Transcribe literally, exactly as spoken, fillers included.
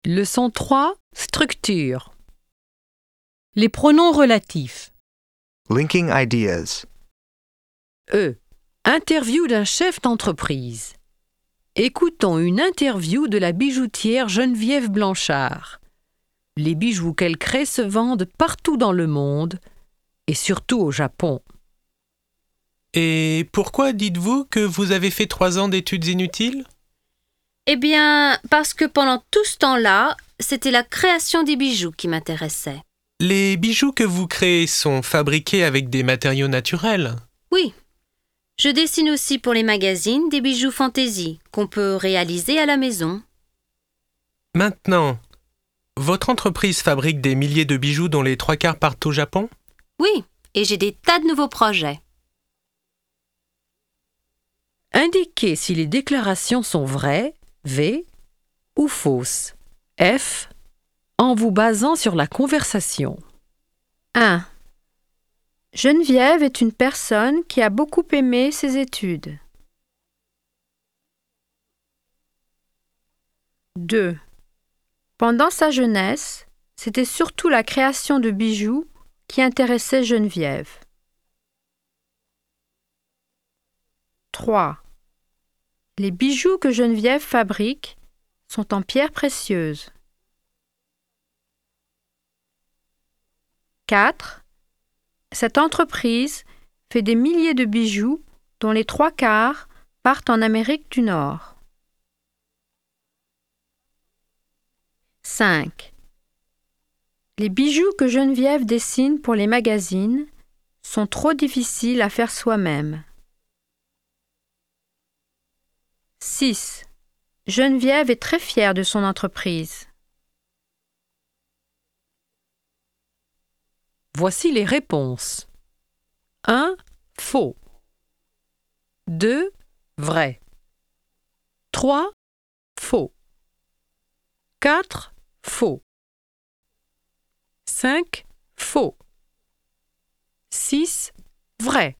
Leçon trois. Structure. Les pronoms relatifs. Linking ideas. E. Interview d'un chef d'entreprise. Écoutons une interview de la bijoutière Geneviève Blanchard. Les bijoux qu'elle crée se vendent partout dans le monde, et surtout au Japon. Et pourquoi dites-vous que vous avez fait trois ans d'études inutiles ? Eh bien, parce que pendant tout ce temps-là, c'était la création des bijoux qui m'intéressait. Les bijoux que vous créez sont fabriqués avec des matériaux naturels ? Oui. Je dessine aussi pour les magazines des bijoux fantaisie qu'on peut réaliser à la maison. Maintenant, votre entreprise fabrique des milliers de bijoux dont les trois quarts partent au Japon ? Oui, et j'ai des tas de nouveaux projets. Indiquez si les déclarations sont vraies, V, ou fausses, F, en vous basant sur la conversation. un. Geneviève est une personne qui a beaucoup aimé ses études. deux. Pendant sa jeunesse, c'était surtout la création de bijoux qui intéressait Geneviève. trois. Les bijoux que Geneviève fabrique sont en pierres précieuses. quatre. Cette entreprise fait des milliers de bijoux dont les trois quarts partent en Amérique du Nord. cinq. Les bijoux que Geneviève dessine pour les magazines sont trop difficiles à faire soi-même. six. Geneviève est très fière de son entreprise. Voici les réponses. un. Faux. deux. Vrai. trois. Faux. quatre. Faux. cinq. Faux. six. Vrai.